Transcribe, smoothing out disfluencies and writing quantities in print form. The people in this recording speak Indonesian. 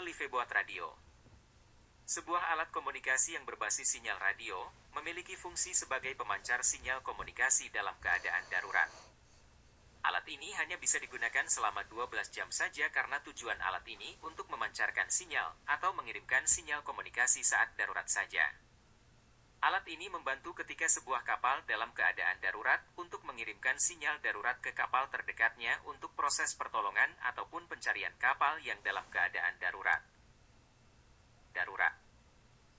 Liveboat Radio. Sebuah alat komunikasi yang berbasis sinyal radio, memiliki fungsi sebagai pemancar sinyal komunikasi dalam keadaan darurat. Alat ini hanya bisa digunakan selama 12 jam saja karena tujuan alat ini untuk memancarkan sinyal atau mengirimkan sinyal komunikasi saat darurat saja. Alat ini membantu ketika sebuah kapal dalam keadaan darurat untuk mengirimkan sinyal darurat ke kapal terdekatnya untuk proses pertolongan ataupun pencarian kapal yang dalam keadaan darurat.